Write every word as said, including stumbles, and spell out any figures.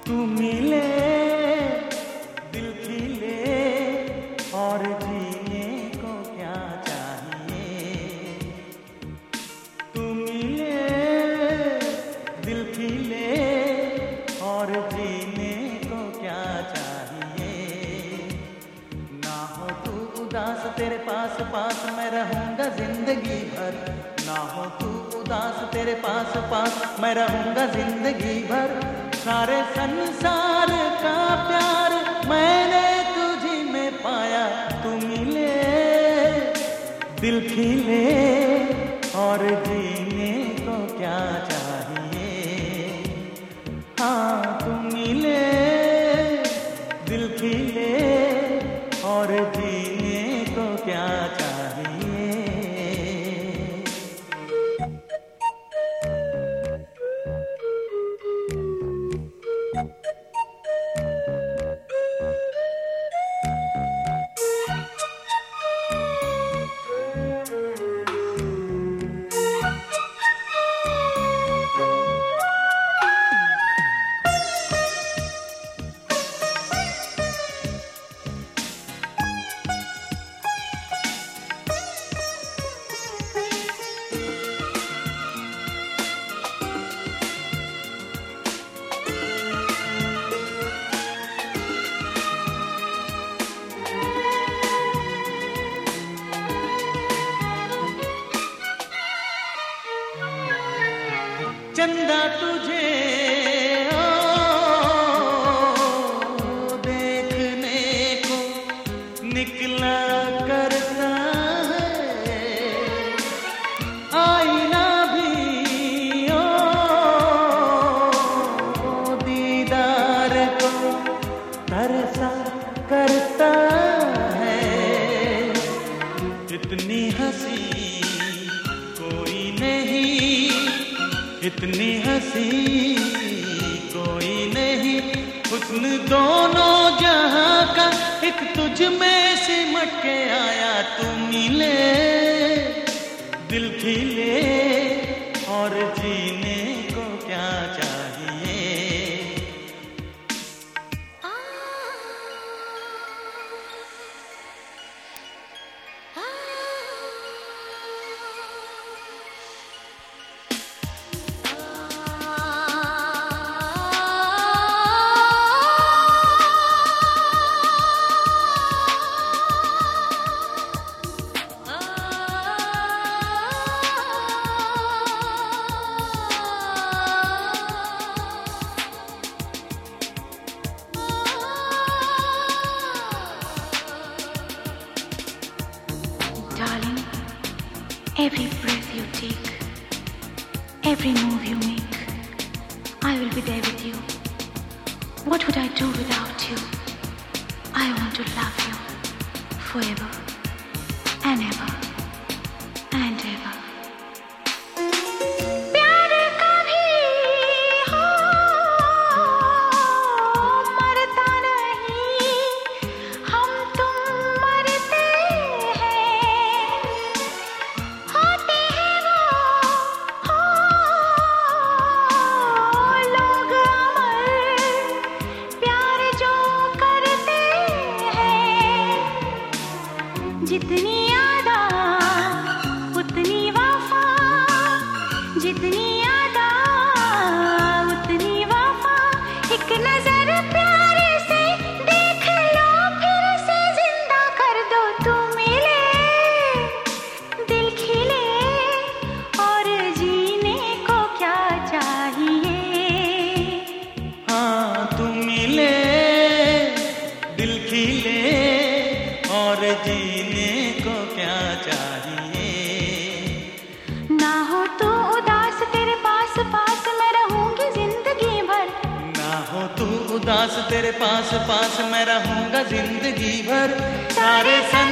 तू मिले दिल खिले और जीने को क्या चाहिए। तू मिले दिल खिले और जीने को क्या चाहिए। ना हो तू उदास तेरे पास पास मैं रहूंगा जिंदगी भर। ना हो तू उदास तेरे पास पास मैं रहूंगा जिंदगी भर। सारे संसार का प्यार मैंने तुझी में पाया। तू मिले दिल खिले और जीने को क्या चाहिए। हाँ तू मिले दिल खिले और जीने को क्या चाहिए। चंदा तुझे ओ, देखने को निकला करता है। आईना भी ओ, दीदार को तरसा करता है। इतनी हंसी कोई नहीं, इतनी हंसी कोई नहीं। हुस्न दोनों जहां का एक तुझ में सिमट के आया। तू मिले दिल खिले और जीने को क्या चाहिए। Darling, every breath you take, every move you make, I will be there with you. What would I do without you? I want to love you forever and ever and ever. प्यार कभी हो मरता नहीं, हम तुम मरते हैं। होते हैं वो हो लोग अमर, प्यार जो करते हैं। जितनी यादा उतनी वफा, जितनी यादा उतनी वफा। एक नजर प्यार से देख लो, फिर से जिंदा कर दो। तू मिले दिल खिले और जीने को क्या चाहिए। हाँ तू मिले दिल खिले और जीने को क्या चाहिए। ना हो तू उदास तेरे पास पास मैं रहूंगी जिंदगी भर। ना हो तू उदास तेरे पास पास मैं रहूंगा जिंदगी भर। सारे सन